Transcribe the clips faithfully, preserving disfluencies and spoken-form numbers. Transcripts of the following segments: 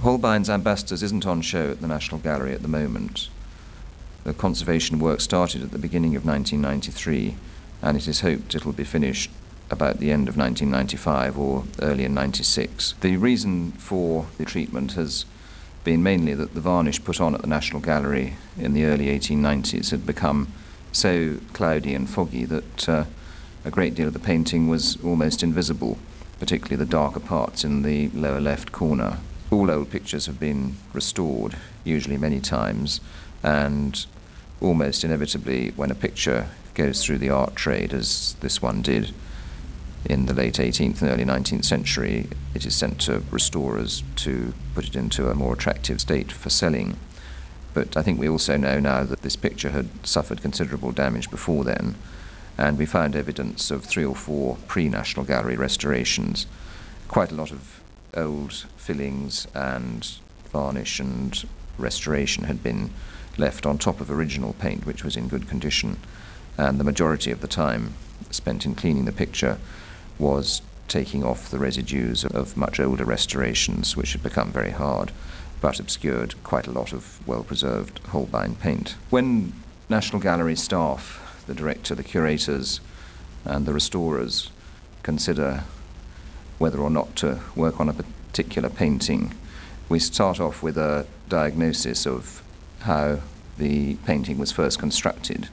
Holbein's Ambassadors isn't on show at the National Gallery at the moment. The conservation work started at the beginning of nineteen ninety-three, and it is hoped it will be finished about the end of nineteen ninety-five or early in ninety-six. The reason for the treatment has been mainly that the varnish put on at the National Gallery in the early eighteen nineties had become so cloudy and foggy that uh, a great deal of the painting was almost invisible, particularly the darker parts in the lower left corner. All old pictures have been restored, usually many times, and almost inevitably when a picture goes through the art trade, as this one did in the late eighteenth and early nineteenth century, it is sent to restorers to put it into a more attractive state for selling. But I think we also know now that this picture had suffered considerable damage before then, and we found evidence of three or four pre-National Gallery restorations. Quite a lot of old fillings and varnish and restoration had been left on top of original paint, which was in good condition, and the majority of the time spent in cleaning the picture was taking off the residues of much older restorations, which had become very hard, but obscured quite a lot of well-preserved Holbein paint. When National Gallery staff, the director, the curators, and the restorers consider whether or not to work on a particular painting, we start off with a diagnosis of how the painting was first constructed,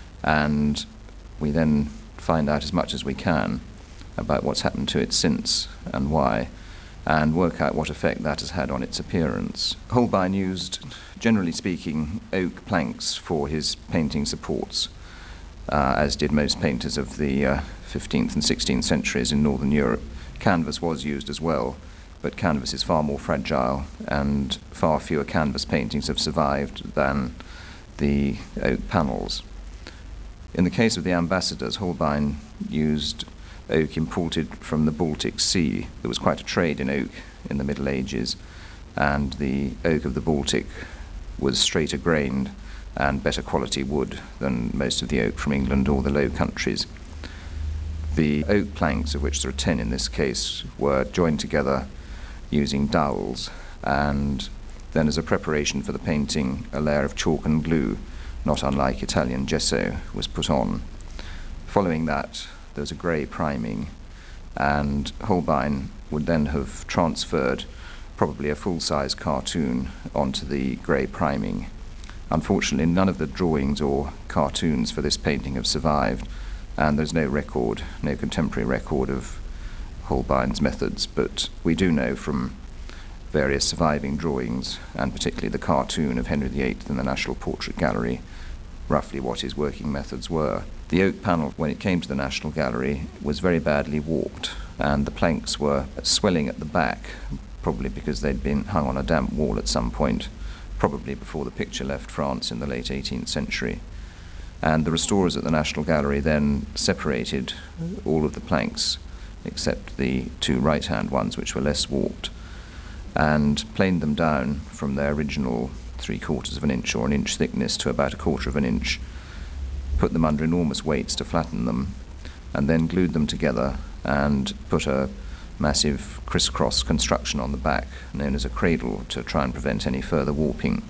and we then find out as much as we can about what's happened to it since and why, and work out what effect that has had on its appearance. Holbein used, generally speaking, oak planks for his painting supports, uh, as did most painters of the uh, fifteenth and sixteenth centuries in Northern Europe. Canvas was used as well, but canvas is far more fragile, and far fewer canvas paintings have survived than the oak panels. In the case of the Ambassadors, Holbein used oak imported from the Baltic Sea. There was quite a trade in oak in the Middle Ages, and the oak of the Baltic was straighter grained and better quality wood than most of the oak from England or the Low Countries. The oak planks, of which there are ten in this case, were joined together using dowels, and then as a preparation for the painting, a layer of chalk and glue, not unlike Italian gesso, was put on. Following that, there was a grey priming, and Holbein would then have transferred probably a full-size cartoon onto the grey priming. Unfortunately, none of the drawings or cartoons for this painting have survived, and there's no record, no contemporary record of Holbein's methods, but we do know from various surviving drawings, and particularly the cartoon of Henry the Eighth in the National Portrait Gallery, roughly what his working methods were. The oak panel, when it came to the National Gallery, was very badly warped, and the planks were swelling at the back, probably because they'd been hung on a damp wall at some point, probably before the picture left France in the late eighteenth century. And the restorers at the National Gallery then separated all of the planks, except the two right-hand ones, which were less warped, and planed them down from their original three-quarters of an inch or an inch thickness to about a quarter of an inch, put them under enormous weights to flatten them, and then glued them together and put a massive crisscross construction on the back, known as a cradle, to try and prevent any further warping.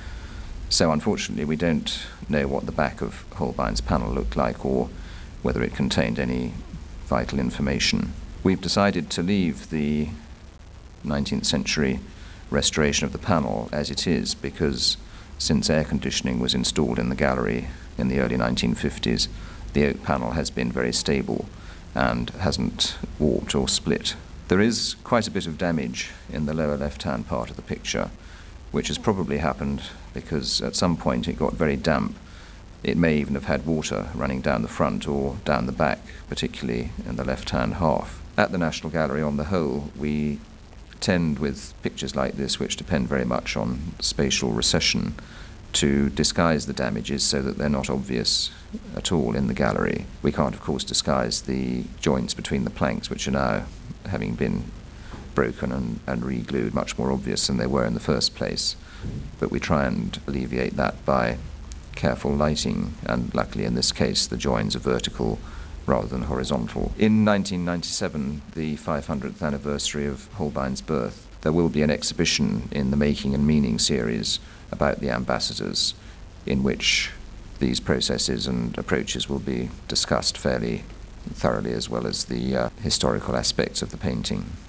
So unfortunately we don't know what the back of Holbein's panel looked like, or whether it contained any vital information. We've decided to leave the nineteenth century restoration of the panel as it is, because since air conditioning was installed in the gallery in the early nineteen fifties, the oak panel has been very stable and hasn't warped or split. There is quite a bit of damage in the lower left-hand part of the picture, which has probably happened because at some point it got very damp. It may even have had water running down the front or down the back, particularly in the left-hand half. At the National Gallery, on the whole, we tend with pictures like this, which depend very much on spatial recession, to disguise the damages so that they're not obvious at all in the gallery. We can't, of course, disguise the joints between the planks, which are now, having been broken and, and re-glued, much more obvious than they were in the first place. But we try and alleviate that by careful lighting, and luckily in this case the joins are vertical rather than horizontal. In nineteen ninety-seven, the five hundredth anniversary of Holbein's birth, there will be an exhibition in the Making and Meaning series about the ambassadors, in which these processes and approaches will be discussed fairly thoroughly, as well as the uh, historical aspects of the painting.